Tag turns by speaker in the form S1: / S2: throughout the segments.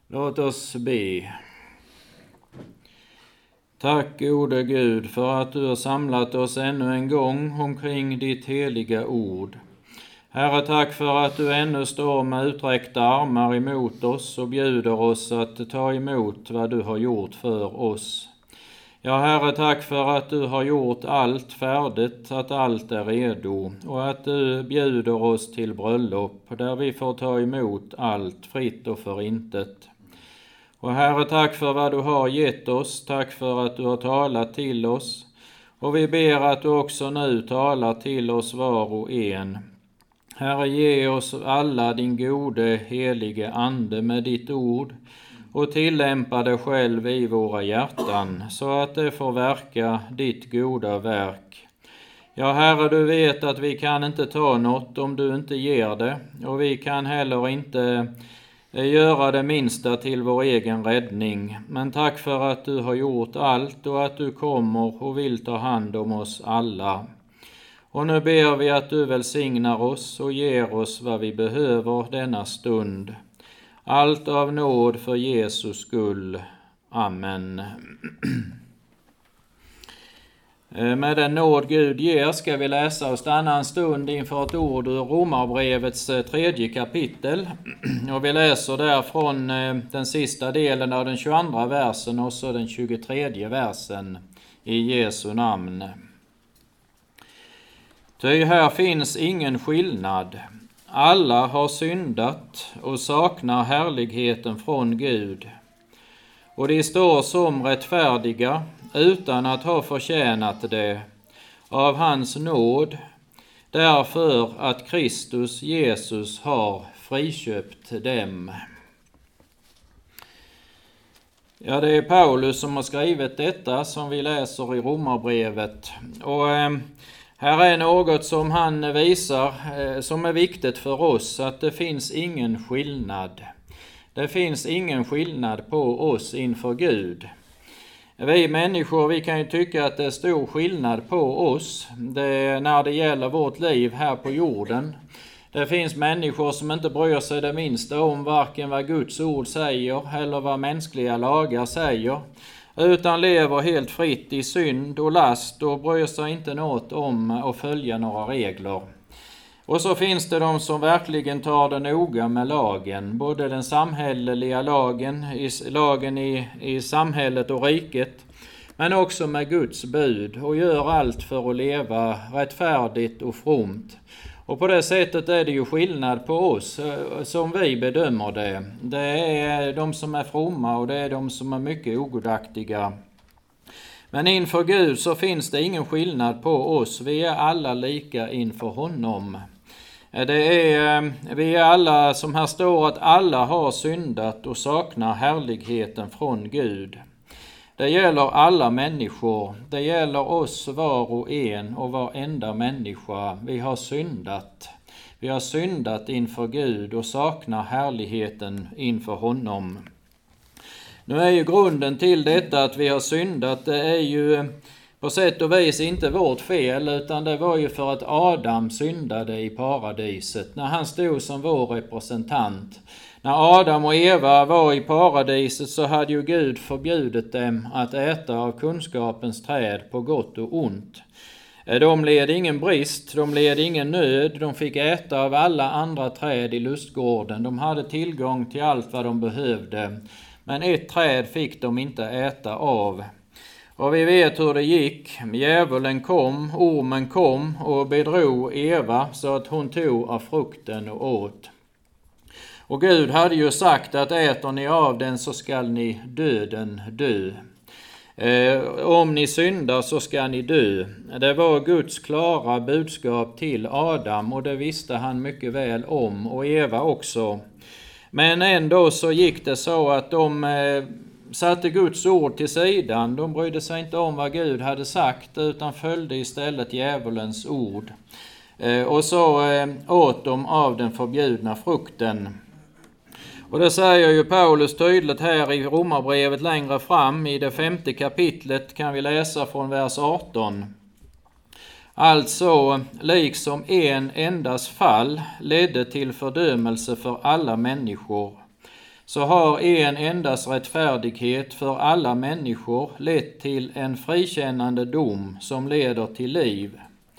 S1: Låt oss be. Tack gode Gud för att du har samlat oss ännu en gång omkring ditt heliga ord. Herre, tack för att du ännu står med uträckta armar emot oss och bjuder oss att ta emot vad du har gjort för oss. Ja, Herre, tack för att du har gjort allt färdigt, att allt är redo och att du bjuder oss till bröllop där vi får ta emot allt fritt och för intet. Och Herre, tack för vad du har gett oss, tack för att du har talat till oss. Och vi ber att du också nu talar till oss var och en. Herre, ge oss alla din gode helige ande med ditt ord och tillämpa det själv i våra hjärtan så att det får verka ditt goda verk. Ja, Herre, du vet att vi kan inte ta något om du inte ger det, och vi kan heller inte göra det minsta till vår egen räddning. Men tack för att du har gjort allt och att du kommer och vill ta hand om oss alla. Och nu ber vi att du välsignar oss och ger oss vad vi behöver denna stund. Allt av nåd för Jesus skull. Amen. Med den nåd Gud ger ska vi läsa och stanna en stund inför ett ord ur Romarbrevets 3:e kapitel. Och vi läser där från den sista delen av den 22:a versen och så den 23:e versen i Jesu namn. Ty här finns ingen skillnad. Alla har syndat och saknar härligheten från Gud. Och de står som rättfärdiga utan att ha förtjänat det av hans nåd, därför att Kristus Jesus har friköpt dem. Ja, det är Paulus som har skrivit detta som vi läser i Romarbrevet. Och här är något som han visar som är viktigt för oss, att det finns ingen skillnad. Det finns ingen skillnad på oss inför Gud. Vi människor, vi kan ju tycka att det är stor skillnad på oss när det gäller vårt liv här på jorden. Det finns människor som inte bryr sig det minsta om varken vad Guds ord säger eller vad mänskliga lagar säger, utan lever helt fritt i synd och last och bryr sig inte något om att följa några regler. Och så finns det de som verkligen tar det noga med lagen, både den samhälleliga lagen i samhället och riket, men också med Guds bud, och gör allt för att leva rättfärdigt och fromt. Och på det sättet är det ju skillnad på oss som vi bedömer det. Det är de som är fromma och det är de som är mycket ogodaktiga. Men inför Gud så finns det ingen skillnad på oss. Vi är alla lika inför honom. Vi är alla, som här står, att alla har syndat och saknar härligheten från Gud. Det gäller alla människor. Det gäller oss var och en och varenda människa. Vi har syndat. Vi har syndat inför Gud och saknar härligheten inför honom. Nu är ju grunden till detta att vi har syndat, det är ju på sätt och vis inte vårt fel, utan det var ju för att Adam syndade i paradiset när han stod som vår representant. När Adam och Eva var i paradiset så hade ju Gud förbjudit dem att äta av kunskapens träd på gott och ont. De led ingen brist, de led ingen nöd, de fick äta av alla andra träd i lustgården. De hade tillgång till allt vad de behövde. Men ett träd fick de inte äta av. Och vi vet hur det gick. Djävulen kom, ormen kom och bedrog Eva så att hon tog av frukten och åt. Och Gud hade ju sagt att äter ni av den så skall ni döden dö. Om ni syndar så ska ni dö. Det var Guds klara budskap till Adam, och det visste han mycket väl om, och Eva också. Men ändå så gick det så att de satte Guds ord till sidan. De brydde sig inte om vad Gud hade sagt utan följde istället djävulens ord. Och så åt de av den förbjudna frukten. Och det säger ju Paulus tydligt här i Romarbrevet längre fram. I det 5:e kapitlet kan vi läsa från vers 18. Alltså, liksom en endas fall ledde till fördömelse för alla människor, så har en endas rättfärdighet för alla människor lett till en frikännande dom som leder till liv.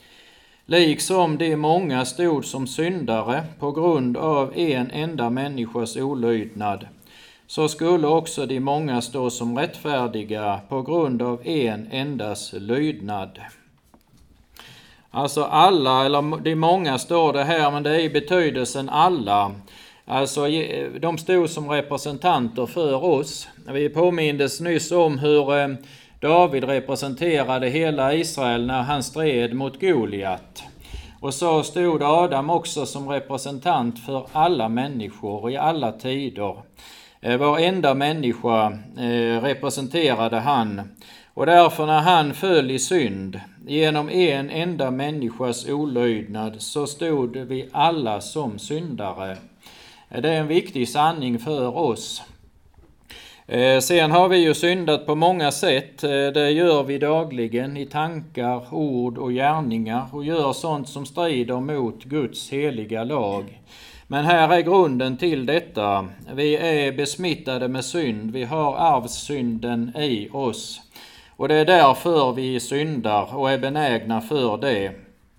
S1: Liksom de många stod som syndare på grund av en enda människas olydnad, så skulle också de många stå som rättfärdiga på grund av en endas lydnad. Alltså alla, eller de många står det här, men det är i betydelsen alla. Alltså de stod som representanter för oss. Vi påmindes nyss om hur David representerade hela Israel när han stred mot Goliat. Och så stod Adam också som representant för alla människor i alla tider. Varenda människa representerade han. Och därför när han föll i synd genom en enda människas olydnad, så stod vi alla som syndare. Det är en viktig sanning för oss. Sen har vi ju syndat på många sätt. Det gör vi dagligen i tankar, ord och gärningar, och gör sånt som strider mot Guds heliga lag. Men här är grunden till detta. Vi är besmittade med synd. Vi har arvssynden i oss. Och det är därför vi syndar och är benägna för det.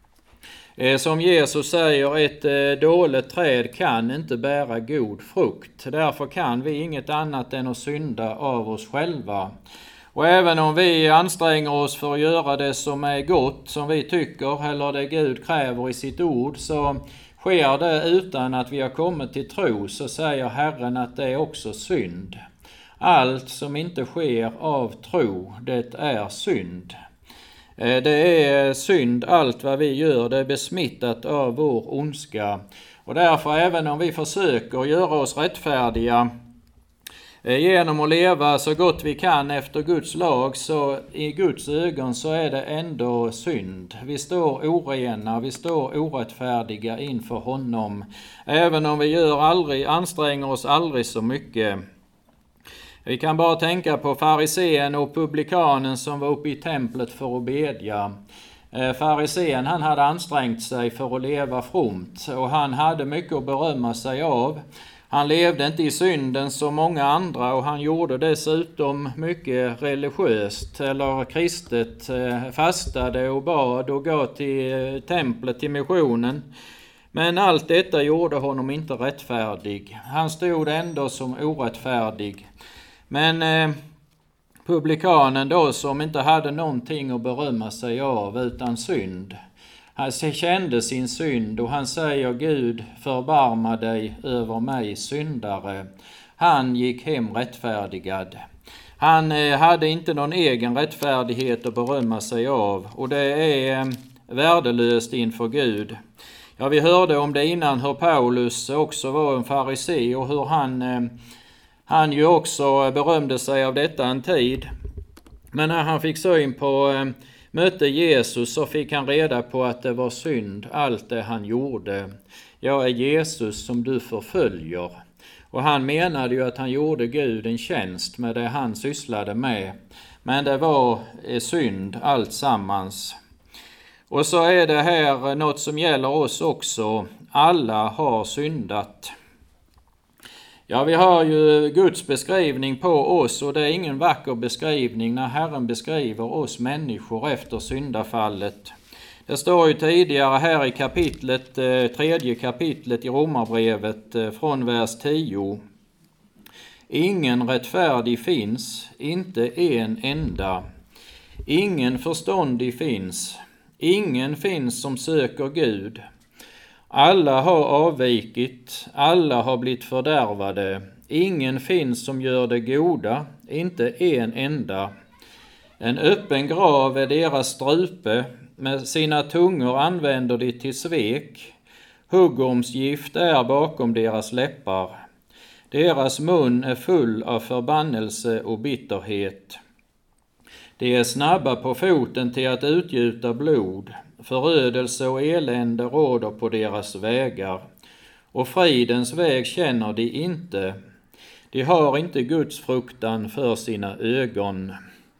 S1: Som Jesus säger, ett dåligt träd kan inte bära god frukt. Därför kan vi inget annat än att synda av oss själva. Och även om vi anstränger oss för att göra det som är gott, som vi tycker, eller det Gud kräver i sitt ord, så sker det utan att vi har kommit till tro, så säger Herren att det är också synd. Allt som inte sker av tro, det är synd. Det är synd allt vad vi gör, det är besmittat av vår ondska. Och därför, även om vi försöker göra oss rättfärdiga genom att leva så gott vi kan efter Guds lag, så i Guds ögon så är det ändå synd. Vi står orena, vi står orättfärdiga inför honom. Även om vi anstränger oss aldrig så mycket. Vi kan bara tänka på farisén och publikanen som var uppe i templet för att bedja. Farisén, han hade ansträngt sig för att leva fromt, och han hade mycket att berömma sig av. Han levde inte i synden som många andra, och han gjorde dessutom mycket religiöst eller kristet, fastade och bad och gav till templet, till missionen. Men allt detta gjorde honom inte rättfärdig. Han stod ändå som orättfärdig. Men publikanen då, som inte hade någonting att berömma sig av utan synd, han kände sin synd och han säger: Gud, förbarma dig över mig syndare. Han gick hem rättfärdigad. Han hade inte någon egen rättfärdighet att berömma sig av, och det är värdelöst inför Gud. Ja, vi hörde om det innan, hur Paulus också var en farisé och hur han ju också berömde sig av detta en tid. Men när han fick syn på mötte Jesus, så fick han reda på att det var synd allt det han gjorde. Jag är Jesus som du förföljer. Och han menade ju att han gjorde Gud en tjänst med det han sysslade med. Men det var synd allt sammans. Och så är det här något som gäller oss också. Alla har syndat. Ja, vi har ju Guds beskrivning på oss, och det är ingen vacker beskrivning när Herren beskriver oss människor efter syndafallet. Det står ju tidigare här i kapitlet, 3:e kapitlet i Romarbrevet från vers 10. Ingen rättfärdig finns, inte en enda. Ingen förståndig finns, ingen finns som söker Gud. Alla har avvikit, alla har blivit fördärvade. Ingen finns som gör det goda, inte en enda. En öppen grav är deras strupe, med sina tungor använder de till svek. Huggormsgift är bakom deras läppar. Deras mun är full av förbannelse och bitterhet. De är snabba på foten till att utgjuta blod. Förödelse och elände råder på deras vägar, och fridens väg känner de inte. De har inte Guds fruktan för sina ögon.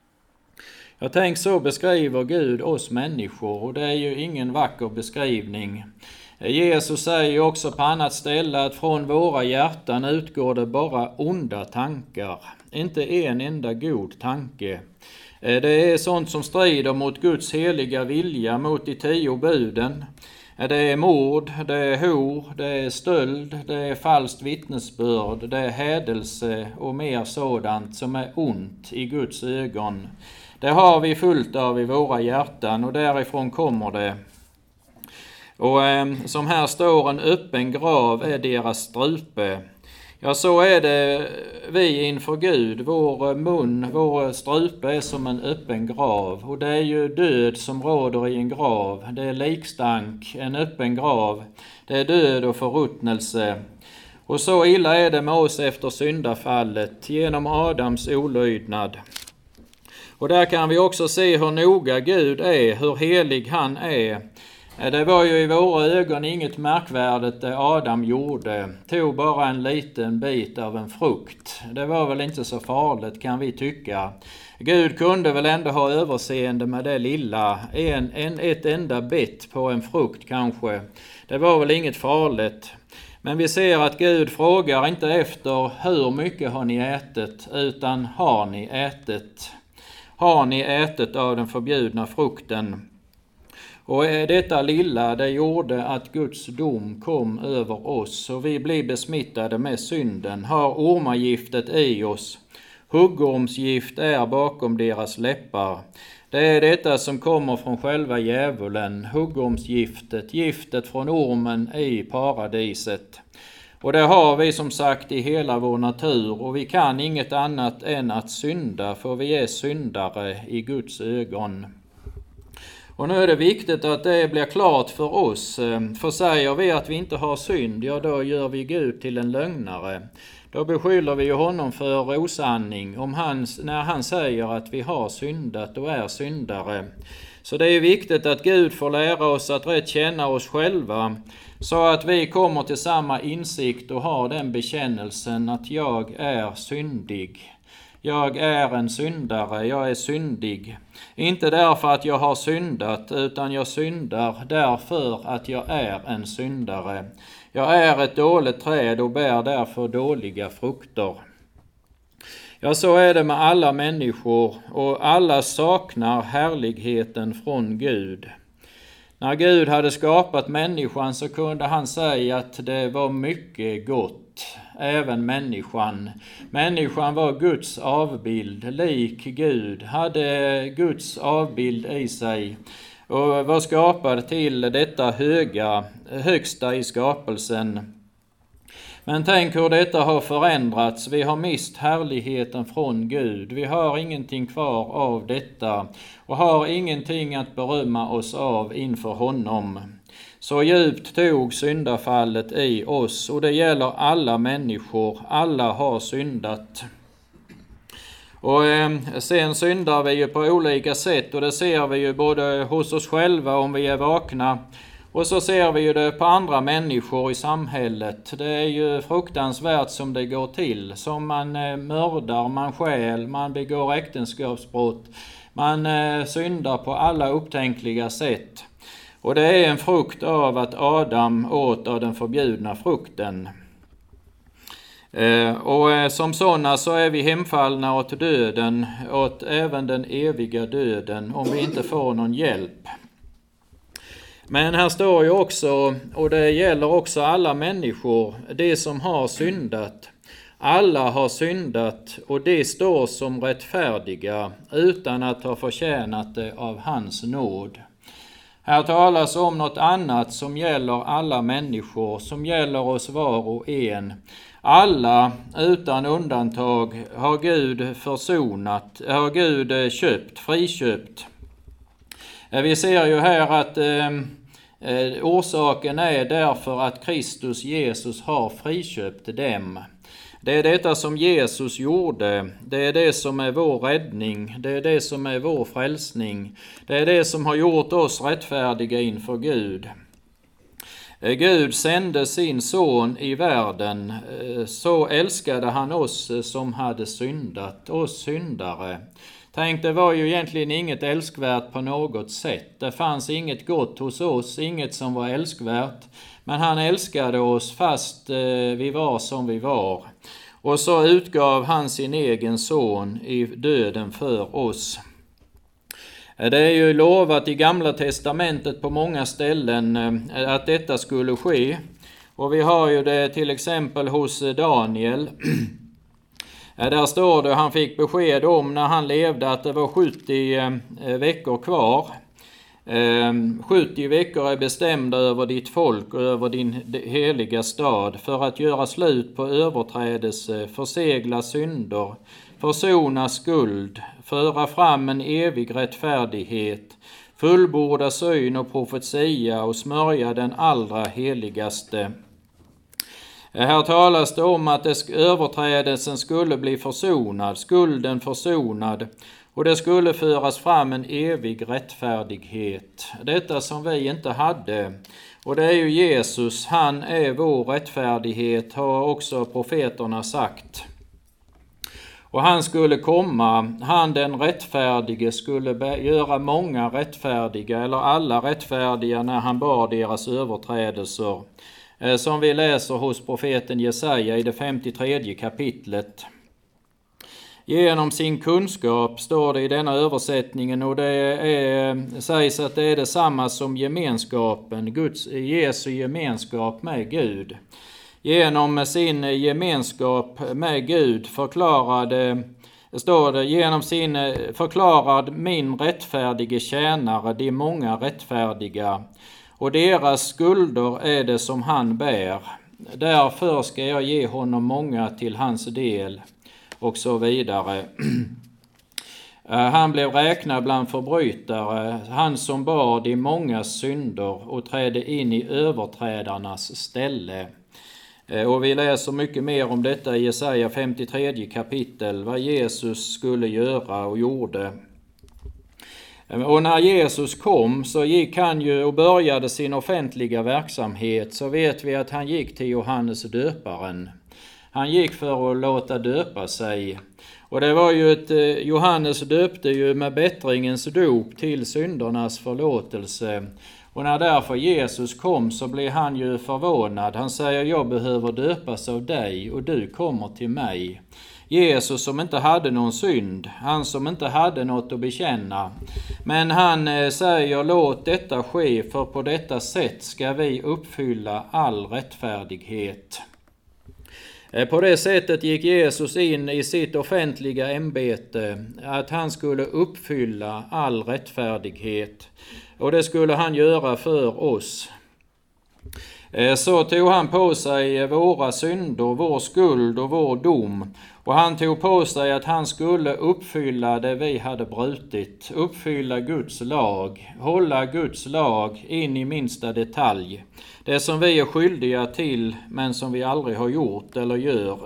S1: Jag tänker, så beskriver Gud oss människor, och det är ju ingen vacker beskrivning. Jesus säger också på annat ställe att från våra hjärtan utgår det bara onda tankar, inte en enda god tanke. Det är sånt som strider mot Guds heliga vilja, mot de 10 buden. Det är mord, det är hor, det är stöld, det är falskt vittnesbörd, det är hädelse och mer sådant som är ont i Guds ögon. Det har vi fullt av i våra hjärtan och därifrån kommer det. Och som här står, en öppen grav är deras strupe. Ja, så är det vi inför Gud. Vår mun, vår strupe är som en öppen grav. Och det är ju död som råder i en grav. Det är likstank, en öppen grav. Det är död och förruttnelse. Och så illa är det med oss efter syndafallet, genom Adams olydnad. Och där kan vi också se hur noga Gud är, hur helig han är. Det var ju i våra ögon inget märkvärdigt det Adam gjorde. Tog bara en liten bit av en frukt. Det var väl inte så farligt, kan vi tycka. Gud kunde väl ändå ha överseende med det lilla. Ett enda bett på en frukt kanske. Det var väl inget farligt. Men vi ser att Gud frågar inte efter hur mycket har ni ätit, utan har ni ätit? Har ni ätit av den förbjudna frukten? Och detta lilla, det gjorde att Guds dom kom över oss och vi blev besmittade med synden, har ormagiftet i oss. Huggormsgift är bakom deras läppar. Det är detta som kommer från själva djävulen, huggormsgiftet, giftet från ormen i paradiset. Och det har vi som sagt i hela vår natur och vi kan inget annat än att synda, för vi är syndare i Guds ögon. Och nu är det viktigt att det blir klart för oss, för säger vi att vi inte har synd, ja då gör vi Gud till en lögnare. Då beskyller vi honom för osanning när han säger att vi har syndat och är syndare. Så det är viktigt att Gud får lära oss att rätt känna oss själva, så att vi kommer till samma insikt och har den bekännelsen att jag är syndig. Jag är en syndare, jag är syndig. Inte därför att jag har syndat, utan jag syndar därför att jag är en syndare. Jag är ett dåligt träd och bär därför dåliga frukter. Ja, så är det med alla människor och alla saknar härligheten från Gud. När Gud hade skapat människan så kunde han säga att det var mycket gott. Även människan. Människan var Guds avbild, lik Gud, hade Guds avbild i sig och var skapad till detta högsta i skapelsen. Men tänk hur detta har förändrats. Vi har mist härligheten från Gud. Vi har ingenting kvar av detta och har ingenting att berömma oss av inför honom. Så djupt tog syndafallet i oss och det gäller alla människor. Alla har syndat. Och sen syndar vi ju på olika sätt och det ser vi ju både hos oss själva om vi är vakna. Och så ser vi ju det på andra människor i samhället. Det är ju fruktansvärt som det går till. Som man mördar, man stjäl, man begår äktenskapsbrott. Man syndar på alla upptänkliga sätt. Och det är en frukt av att Adam åt av den förbjudna frukten. Och som sådana så är vi hemfallna åt döden, åt även den eviga döden, om vi inte får någon hjälp. Men här står ju också, och det gäller också alla människor, det som har syndat. Alla har syndat och det står som rättfärdiga utan att ha förtjänat det av hans nåd. Här talas om något annat som gäller alla människor, som gäller oss var och en. Alla utan undantag har Gud försonat, har Gud friköpt. Vi ser ju här att orsaken är därför att Kristus Jesus har friköpt dem. Det är detta som Jesus gjorde, det är det som är vår räddning, det är det som är vår frälsning, det är det som har gjort oss rättfärdiga inför Gud. Gud sände sin son i världen, så älskade han oss som hade syndat, oss syndare. Tänk, det var ju egentligen inget älskvärt på något sätt. Det fanns inget gott hos oss, inget som var älskvärt. Men han älskade oss fast vi var som vi var. Och så utgav han sin egen son i döden för oss. Det är ju lovat i Gamla testamentet på många ställen att detta skulle ske. Och vi har ju det till exempel hos Daniel. Där står det, han fick besked om när han levde att det var 70 veckor kvar. 70 veckor är bestämda över ditt folk och över din heliga stad för att göra slut på överträdelse, försegla synder, försona skuld, föra fram en evig rättfärdighet, fullborda syn och profetia och smörja den allra heligaste. Här talas det om att överträdelsen skulle bli försonad, skulden försonad, och det skulle föras fram en evig rättfärdighet. Detta som vi inte hade. Och det är ju Jesus, han är vår rättfärdighet, har också profeterna sagt. Och han skulle komma, han den rättfärdige skulle göra många rättfärdiga, eller alla rättfärdiga när han bar deras överträdelser. Som vi läser hos profeten Jesaja i det 53 kapitlet. Genom sin kunskap står det i denna översättningen, och sägs att det är detsamma som gemenskapen, Jesu gemenskap med Gud. Genom sin gemenskap med Gud förklarad min rättfärdige tjänare de många rättfärdiga, och deras skulder är det som han bär. Därför ska jag ge honom många till hans del. Och så vidare. Han blev räknad bland förbrytare, han som bar de många synder och trädde in i överträdarnas ställe. Och vi läser mycket mer om detta i Jesaja 53 kapitel, vad Jesus skulle göra och gjorde. Och när Jesus kom så gick han ju och började sin offentliga verksamhet, så vet vi att han gick till Johannes döparen. Han gick för att låta döpa sig. Och det var ju Johannes döpte ju med bättringens dop till syndernas förlåtelse. Och när därför Jesus kom så blev han ju förvånad. Han säger, jag behöver döpas av dig och du kommer till mig. Jesus som inte hade någon synd, han som inte hade något att bekänna. Men han säger, låt detta ske, för på detta sätt ska vi uppfylla all rättfärdighet. På det sättet gick Jesus in i sitt offentliga ämbete, att han skulle uppfylla all rättfärdighet. Och det skulle han göra för oss. Så tog han på sig våra synder, vår skuld och vår dom. Och han tog på sig att han skulle uppfylla det vi hade brutit. Uppfylla Guds lag, hålla Guds lag in i minsta detalj. Det som vi är skyldiga till men som vi aldrig har gjort eller gör.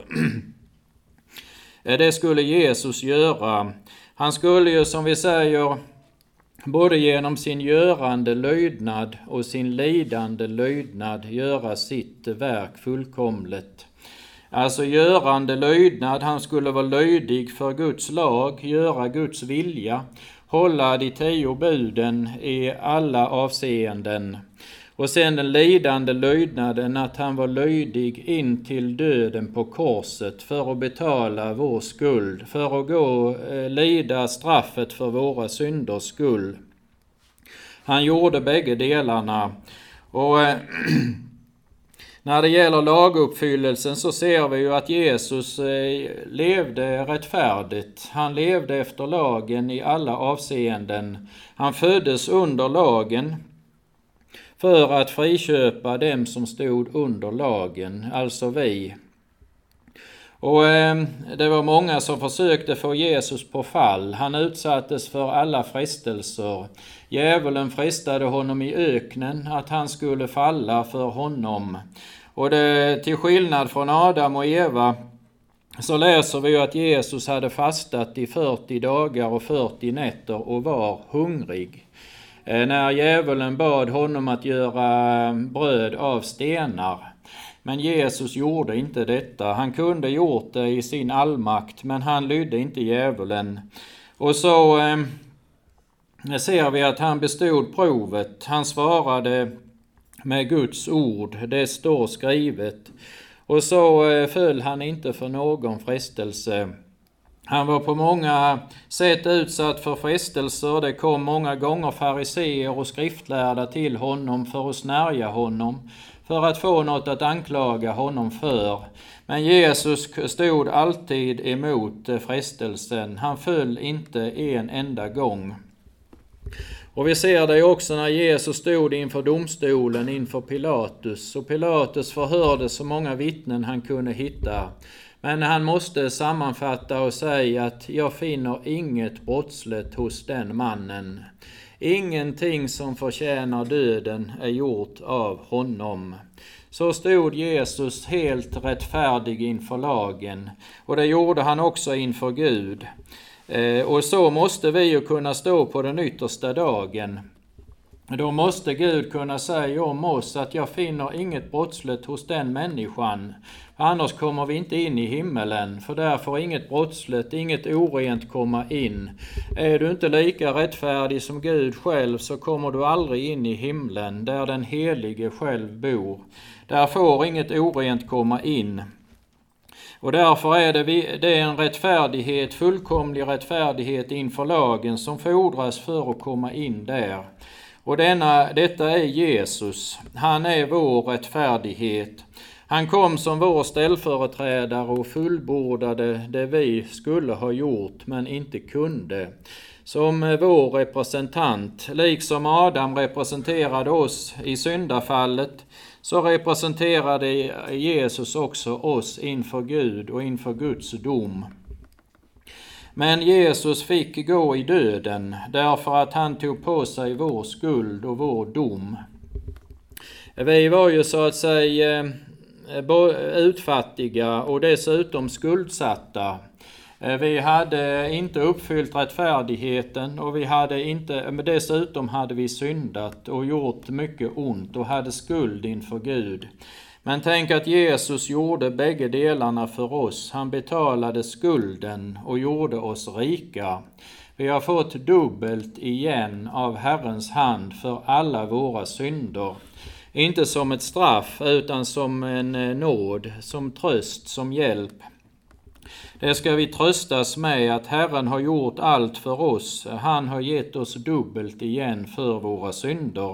S1: Det skulle Jesus göra. Han skulle ju, som vi säger, både genom sin görande lydnad och sin lidande lydnad göra sitt verk fullkomligt. Alltså görande lydnad, han skulle vara lydig för Guds lag, göra Guds vilja, hålla de 10 buden i alla avseenden. Och sen den lidande lydnaden, att han var lydig in till döden på korset för att betala vår skuld, för att lida straffet för våra synders skull. Han gjorde bägge delarna. Och när det gäller laguppfyllelsen så ser vi ju att Jesus levde rättfärdigt. Han levde efter lagen i alla avseenden. Han föddes under lagen för att friköpa dem som stod under lagen, alltså vi. Och det var många som försökte få Jesus på fall. Han utsattes för alla frestelser. Djävulen frestade honom i öknen att han skulle falla för honom. Och till skillnad från Adam och Eva så läser vi att Jesus hade fastat i 40 dagar och 40 nätter och var hungrig. När djävulen bad honom att göra bröd av stenar. Men Jesus gjorde inte detta. Han kunde gjort det i sin allmakt, men han lydde inte djävulen. Och så ser vi att han bestod provet. Han svarade med Guds ord, det står skrivet. Och så föll han inte för någon frestelse. Han var på många sätt utsatt för frestelser. Det kom många gånger fariseer och skriftlärda till honom för att snärja honom, för att få något att anklaga honom för. Men Jesus stod alltid emot frestelsen. Han föll inte en enda gång. Och vi ser det också när Jesus stod inför domstolen, inför Pilatus. Och Pilatus förhörde så många vittnen han kunde hitta. Men han måste sammanfatta och säga att jag finner inget brottsligt hos den mannen. Ingenting som förtjänar döden är gjort av honom. Så stod Jesus helt rättfärdig inför lagen, och det gjorde han också inför Gud. Och så måste vi ju kunna stå på den yttersta dagen. Då måste Gud kunna säga om oss att jag finner inget brottsligt hos den människan. Annars kommer vi inte in i himmelen, för där får inget brottsligt, inget orent komma in. Är du inte lika rättfärdig som Gud själv, så kommer du aldrig in i himlen, där den helige själv bor. Där får inget orent komma in. Och därför är det en rättfärdighet, fullkomlig rättfärdighet inför lagen som fordras för att komma in där. Och detta är Jesus. Han är vår rättfärdighet. Han kom som vår ställföreträdare och fullbordade det vi skulle ha gjort men inte kunde. Som vår representant, liksom Adam representerade oss i syndafallet, så representerade Jesus också oss inför Gud och inför Guds dom. Men Jesus fick gå i döden därför att han tog på sig vår skuld och vår dom. Vi var ju så att säga utfattiga och dessutom skuldsatta. Vi hade inte uppfyllt rättfärdigheten och dessutom hade vi syndat och gjort mycket ont och hade skuld inför Gud. Men tänk att Jesus gjorde bägge delarna för oss. Han betalade skulden och gjorde oss rika. Vi har fått dubbelt igen av Herrens hand för alla våra synder. Inte som ett straff utan som en nåd, som tröst, som hjälp. Det ska vi tröstas med att Herren har gjort allt för oss. Han har gett oss dubbelt igen för våra synder.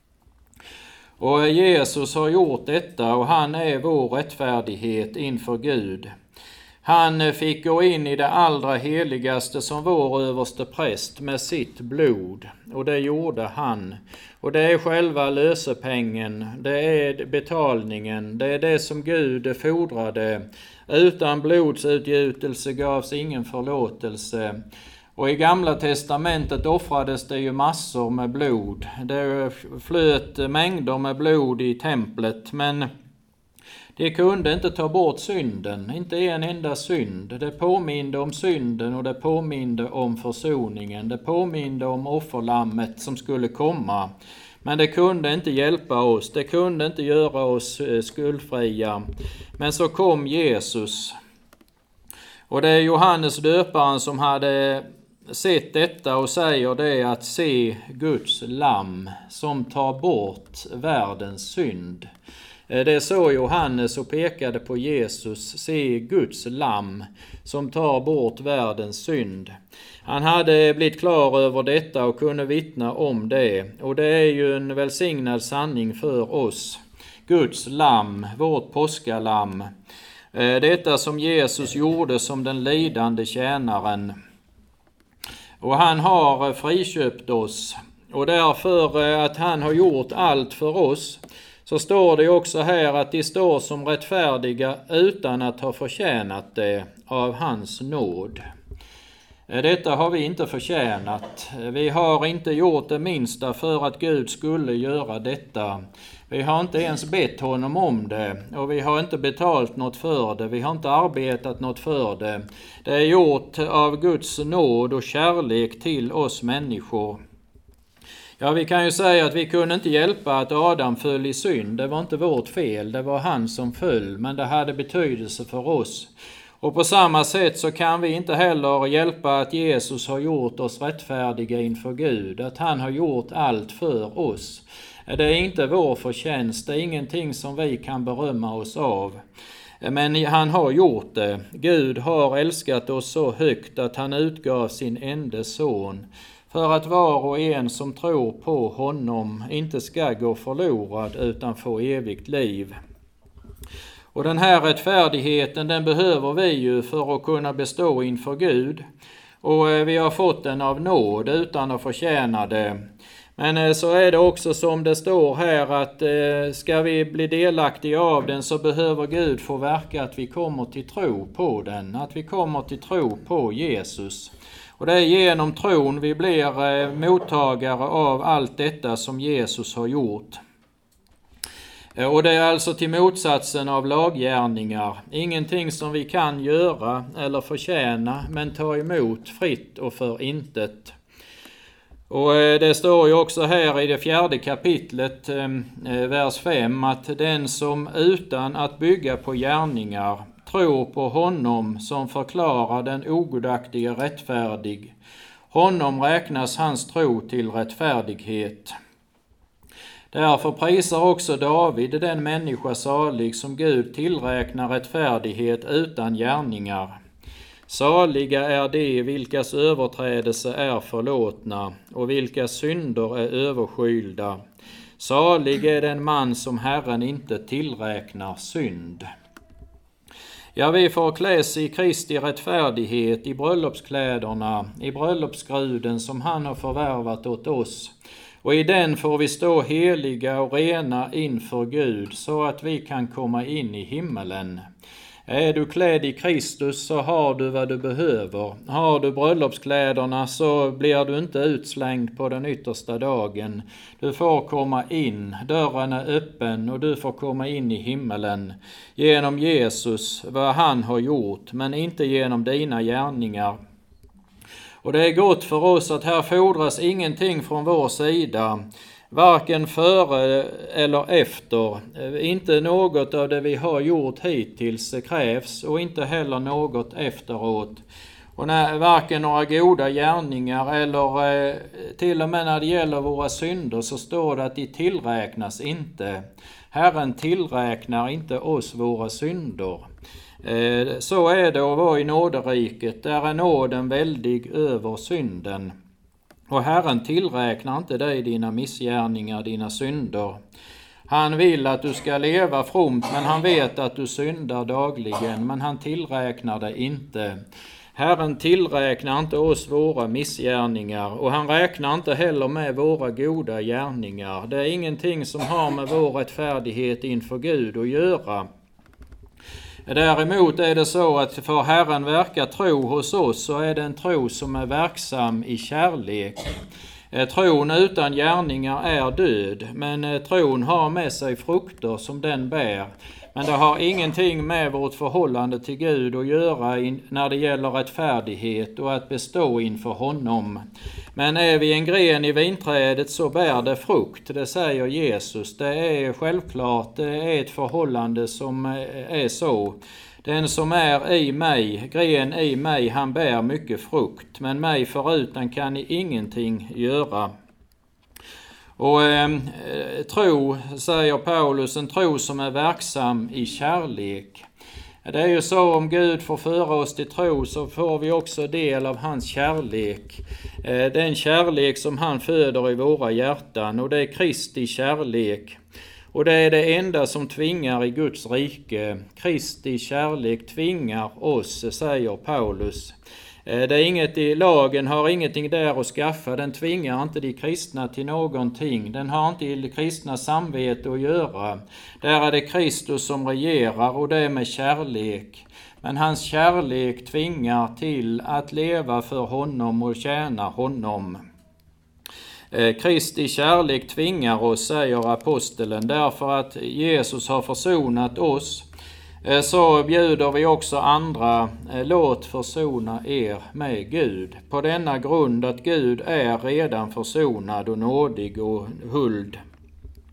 S1: Och Jesus har gjort detta och han är vår rättfärdighet inför Gud. Han fick gå in i det allra heligaste som vår överste präst med sitt blod. Och det gjorde han. Och det är själva lösepengen, det är betalningen, det är det som Gud fordrade. Utan blodsutgjutelse gavs ingen förlåtelse. Och i Gamla testamentet offrades det ju massor med blod. Det flöt mängder med blod i templet, men det kunde inte ta bort synden, inte en enda synd. Det påminde om synden och det påminde om försoningen. Det påminde om offerlammet som skulle komma. Men det kunde inte hjälpa oss, det kunde inte göra oss skuldfria. Men så kom Jesus. Och det är Johannes döparen som hade sett detta och säger det att se Guds lamm som tar bort världens synd. Det är så Johannes och pekade på Jesus, se Guds lamm som tar bort världens synd. Han hade blivit klar över detta och kunde vittna om det. Och det är ju en välsignad sanning för oss. Guds lamm, vårt påskalamm. Detta som Jesus gjorde som den lidande tjänaren. Och han har friköpt oss. Och därför att han har gjort allt för oss, så står det också här att de står som rättfärdiga utan att ha förtjänat det av hans nåd. Detta har vi inte förtjänat. Vi har inte gjort det minsta för att Gud skulle göra detta. Vi har inte ens bett honom om det och vi har inte betalt något för det. Vi har inte arbetat något för det. Det är gjort av Guds nåd och kärlek till oss människor. Ja, vi kan ju säga att vi kunde inte hjälpa att Adam föll i synd. Det var inte vårt fel, det var han som föll, men det hade betydelse för oss. Och på samma sätt så kan vi inte heller hjälpa att Jesus har gjort oss rättfärdiga inför Gud, att han har gjort allt för oss. Det är inte vår förtjänst, det är ingenting som vi kan berömma oss av. Men han har gjort det. Gud har älskat oss så högt att han utgav sin enda son för att var och en som tror på honom inte ska gå förlorad utan få evigt liv. Och den här rättfärdigheten, den behöver vi ju för att kunna bestå inför Gud. Och vi har fått den av nåd utan att förtjäna det. Men så är det också som det står här att ska vi bli delaktiga av den så behöver Gud få verka att vi kommer till tro på den. Att vi kommer till tro på Jesus. Och det är genom tron vi blir mottagare av allt detta som Jesus har gjort. Och det är alltså till motsatsen av laggärningar. Ingenting som vi kan göra eller förtjäna men ta emot fritt och för intet. Och det står ju också här i det 4:e kapitlet, vers 5, att den som utan att bygga på gärningar tror på honom som förklarar den ogudaktige rättfärdig, honom räknas hans tro till rättfärdighet. Därför prisar också David den människa salig som Gud tillräknar rättfärdighet utan gärningar. Saliga är de vilkas överträdelse är förlåtna och vilkas synder är överskylda. Salig är den man som Herren inte tillräknar synd. Ja, vi får kläs i Kristi rättfärdighet, i bröllopskläderna, i bröllopsgruden som han har förvärvat åt oss. Och i den får vi stå heliga och rena inför Gud så att vi kan komma in i himmelen. Är du klädd i Kristus så har du vad du behöver. Har du bröllopskläderna så blir du inte utslängd på den yttersta dagen. Du får komma in, dörren är öppen och du får komma in i himmelen. Genom Jesus, vad han har gjort, men inte genom dina gärningar. Och det är gott för oss att här fordras ingenting från vår sida. Varken före eller efter, inte något av det vi har gjort hittills krävs och inte heller något efteråt. Och varken några goda gärningar eller till och med när det gäller våra synder så står det att de tillräknas inte. Herren tillräknar inte oss våra synder. Så är det att vara i nåderiket, där är nåden väldig över synden. Och Herren tillräknar inte dig dina missgärningar, dina synder. Han vill att du ska leva fromt, men han vet att du syndar dagligen, men han tillräknar det inte. Herren tillräknar inte oss våra missgärningar och han räknar inte heller med våra goda gärningar. Det är ingenting som har med vår rättfärdighet inför Gud att göra. Däremot är det så att för Herren verkar tro hos oss så är det en tro som är verksam i kärlek. Tron utan gärningar är död, men tron har med sig frukter som den bär. Men det har ingenting med vårt förhållande till Gud att göra när det gäller rättfärdighet och att bestå inför honom. Men är vi en gren i vinträdet så bär det frukt, det säger Jesus. Det är självklart, det är ett förhållande som är så. Den som är i mig, gren i mig, han bär mycket frukt. Men mig förutan kan ni ingenting göra. Och tro, säger Paulus, en tro som är verksam i kärlek. Det är ju så om Gud får föra oss till tro så får vi också del av hans kärlek. Den kärlek som han föder i våra hjärtan och det är Kristi kärlek. Och det är det enda som tvingar i Guds rike. Kristi kärlek tvingar oss, säger Paulus. Det är inget i lagen, har ingenting där att skaffa. Den tvingar inte de kristna till någonting. Den har inte i det kristna samvete att göra. Där är det Kristus som regerar och det är med kärlek. Men hans kärlek tvingar till att leva för honom och tjäna honom. Kristi kärlek tvingar oss, säger aposteln, därför att Jesus har försonat oss. Så bjuder vi också andra, låt försona er med Gud. På denna grund att Gud är redan försonad och nådig och huld.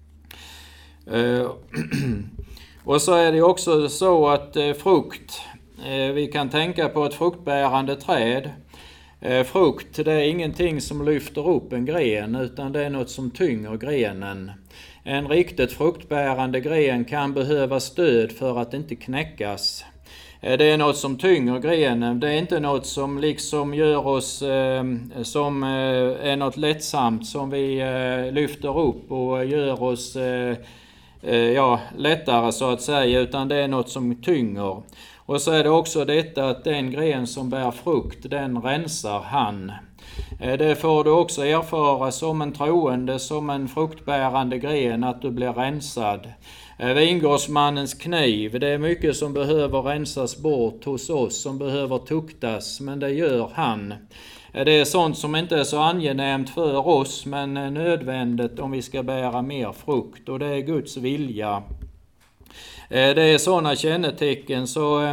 S1: Och så är det också så att frukt Vi kan tänka på ett fruktbärande träd. Frukt, det är ingenting som lyfter upp en gren, utan det är något som tynger grenen. En riktigt fruktbärande gren kan behöva stöd för att inte knäckas. Det är något som tynger grenen, det är inte något som liksom gör oss som är något lättsamt som vi lyfter upp och gör oss lättare så att säga, utan det är något som tynger. Och så är det också detta att den gren som bär frukt, den rensar han. Det får du också erfara som en troende, som en fruktbärande gren, att du blir rensad. Vingårdsmannens kniv, det är mycket som behöver rensas bort hos oss, som behöver tuktas, men det gör han. Det är sånt som inte är så angenämt för oss, men nödvändigt om vi ska bära mer frukt, och det är Guds vilja. Det är sådana kännetecken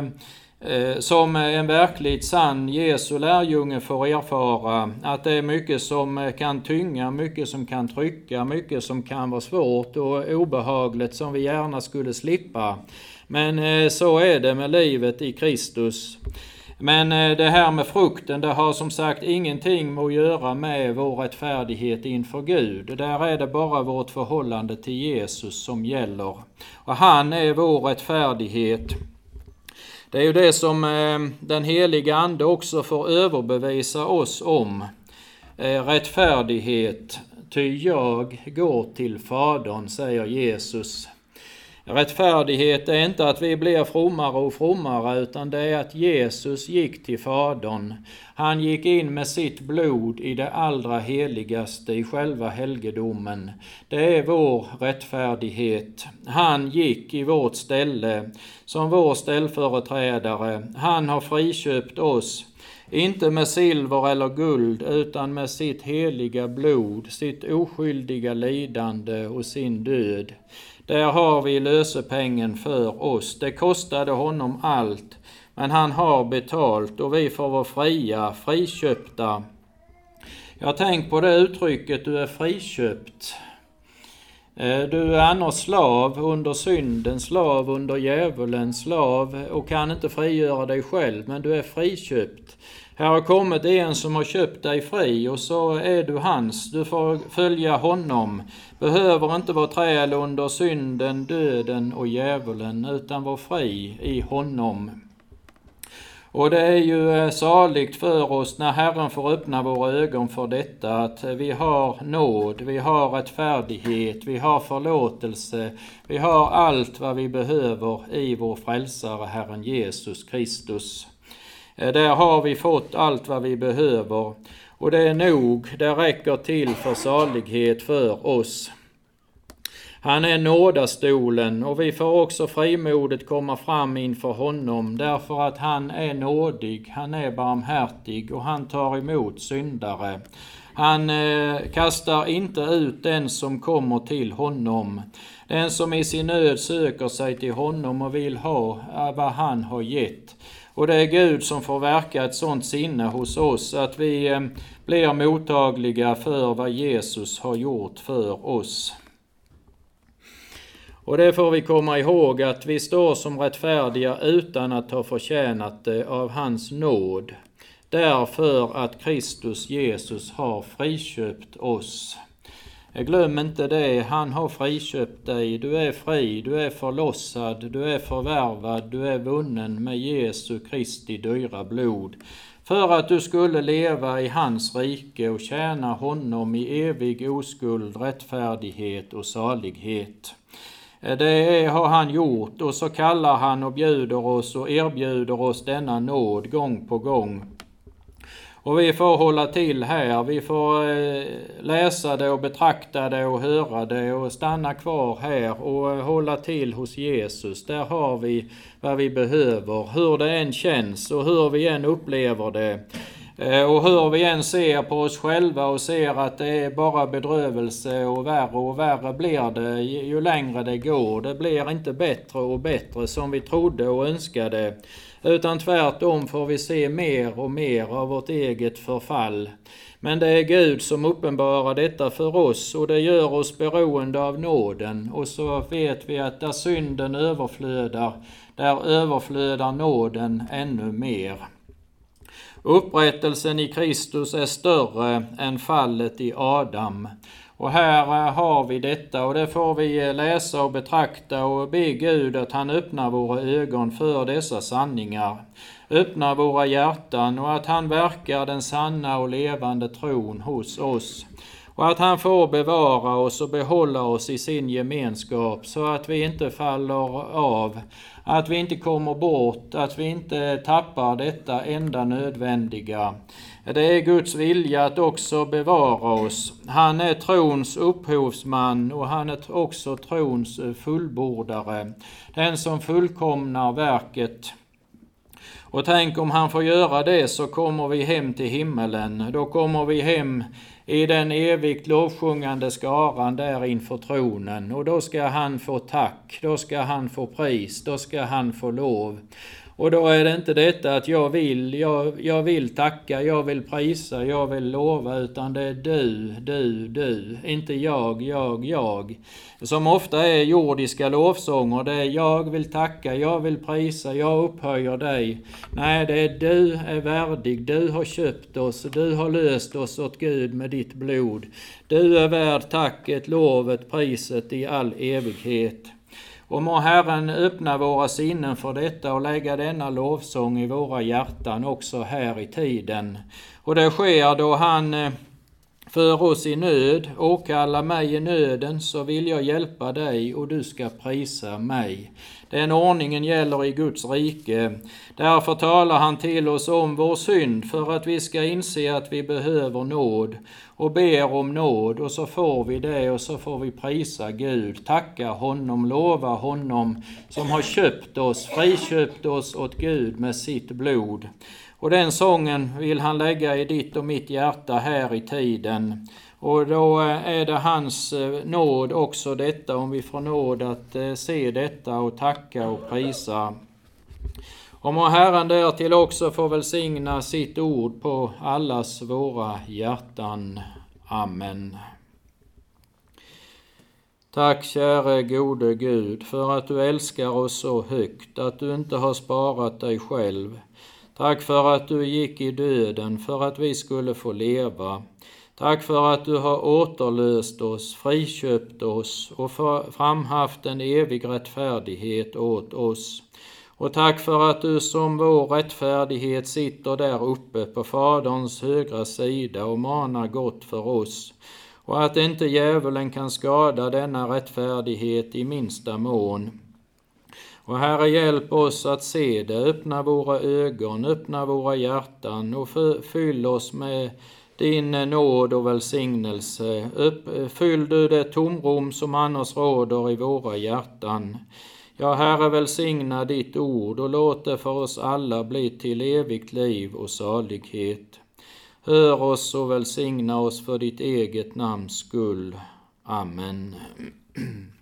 S1: som en verkligt sann Jesu lärjunge får erfara, att det är mycket som kan tynga, mycket som kan trycka, mycket som kan vara svårt och obehagligt som vi gärna skulle slippa. Men så är det med livet i Kristus. Men det här med frukten, det har som sagt ingenting att göra med vår rättfärdighet inför Gud. Där är det bara vårt förhållande till Jesus som gäller. Och han är vår rättfärdighet. Det är ju det som den heliga ande också får överbevisa oss om. Rättfärdighet, ty jag går till Fadern, säger Jesus. Rättfärdighet är inte att vi blir frommare och frommare, utan det är att Jesus gick till Fadern. Han gick in med sitt blod i det allra heligaste, i själva helgedomen. Det är vår rättfärdighet. Han gick i vårt ställe som vår ställföreträdare. Han har friköpt oss, inte med silver eller guld, utan med sitt heliga blod, sitt oskyldiga lidande och sin död. Där har vi lösepengen för oss. Det kostade honom allt, men han har betalt och vi får vara fria, friköpta. Jag har tänkt på det uttrycket, du är friköpt. Du är annars slav under synden, slav under djävulen, slav och kan inte frigöra dig själv, men du är friköpt. Här har kommit en som har köpt dig fri och så är du hans. Du får följa honom. Behöver inte vara träl under synden, döden och djävulen, utan vara fri i honom. Och det är ju saligt för oss när Herren får öppna våra ögon för detta, att vi har nåd, vi har rättfärdighet, vi har förlåtelse, vi har allt vad vi behöver i vår frälsare Herren Jesus Kristus. Där har vi fått allt vad vi behöver och det är nog, det räcker till för salighet för oss. Han är nådastolen och vi får också frimodigt komma fram inför honom därför att han är nådig, han är barmhärtig och han tar emot syndare. Han kastar inte ut den som kommer till honom. Den som i sin nöd söker sig till honom och vill ha vad han har gett. Och det är Gud som får verka ett sådant sinne hos oss att vi blir mottagliga för vad Jesus har gjort för oss. Och det får vi komma ihåg att vi står som rättfärdiga utan att ha förtjänat det av hans nåd. Därför att Kristus Jesus har friköpt oss. Glöm inte det, han har friköpt dig, du är fri, du är förlossad, du är förvärvad, du är vunnen med Jesu Kristi dyra blod. För att du skulle leva i hans rike och tjäna honom i evig oskuld, rättfärdighet och salighet. Det har han gjort och så kallar han och bjuder oss och erbjuder oss denna nåd gång på gång. Och vi får hålla till här, vi får läsa det och betrakta det och höra det och stanna kvar här och hålla till hos Jesus. Där har vi vad vi behöver, hur det än känns och hur vi än upplever det. Och hur vi än ser på oss själva och ser att det är bara bedrövelse och värre blir det ju längre det går. Det blir inte bättre och bättre som vi trodde och önskade. utan tvärtom får vi se mer och mer av vårt eget förfall. Men det är Gud som uppenbarar detta för oss, och det gör oss beroende av nåden. Och så vet vi att där synden överflödar, där överflödar nåden ännu mer. Upprättelsen i Kristus är större än fallet i Adam. Och här har vi detta, och det får vi läsa och betrakta och be Gud att han öppnar våra ögon för dessa sanningar. Öppnar våra hjärtan, och att han verkar den sanna och levande tron hos oss. Och att han får bevara oss och behålla oss i sin gemenskap, så att vi inte faller av, att vi inte kommer bort, att vi inte tappar detta enda nödvändiga. Det är Guds vilja att också bevara oss. Han är trons upphovsman, och han är också trons fullbordare, den som fullkomnar verket. Och tänk om han får göra det, så kommer vi hem till himmelen. Då kommer vi hem i den evigt lovsjungande skaran där inför tronen. Och då ska han få tack, då ska han få pris, då ska han få lov. Och då är det inte detta att jag vill tacka, jag vill prisa, jag vill lova, utan det är du, inte jag. Som ofta är jordiska lovsånger, det är jag vill tacka, jag vill prisa, jag upphöjer dig. Nej, det är du är värdig, du har köpt oss, du har löst oss åt Gud med ditt blod. Du är värd tacket, lovet, priset i all evighet. Och må Herren öppna våra sinnen för detta och lägga denna lovsång i våra hjärtan också här i tiden. Och det sker då han för oss i nöd, åkalla mig i nöden, så vill jag hjälpa dig och du ska prisa mig. Den ordningen gäller i Guds rike. Därför talar han till oss om vår synd, för att vi ska inse att vi behöver nåd och ber om nåd, och så får vi det, och så får vi prisa Gud, tacka honom, lova honom som har köpt oss, friköpt oss åt Gud med sitt blod. Och den sången vill han lägga i ditt och mitt hjärta här i tiden. Och då är det hans nåd också detta, om vi får nåd att se detta och tacka och prisa. Och må Herren därtill också få välsigna sitt ord på allas våra hjärtan. Amen. Tack käre gode Gud för att du älskar oss så högt, att du inte har sparat dig själv. Tack för att du gick i döden för att vi skulle få leva. Tack för att du har återlöst oss, friköpt oss och framhaft en evig rättfärdighet åt oss. Och tack för att du som vår rättfärdighet sitter där uppe på Faderns högra sida och manar gott för oss. Och att inte djävulen kan skada denna rättfärdighet i minsta mån. Och Herre, hjälp oss att se det, öppna våra ögon, öppna våra hjärtan och fyll oss med din nåd och välsignelse. Fyll du det tomrum som annars råder i våra hjärtan. Ja, Herre, välsigna ditt ord och låt det för oss alla bli till evigt liv och salighet. Hör oss och välsigna oss för ditt eget namns skull. Amen.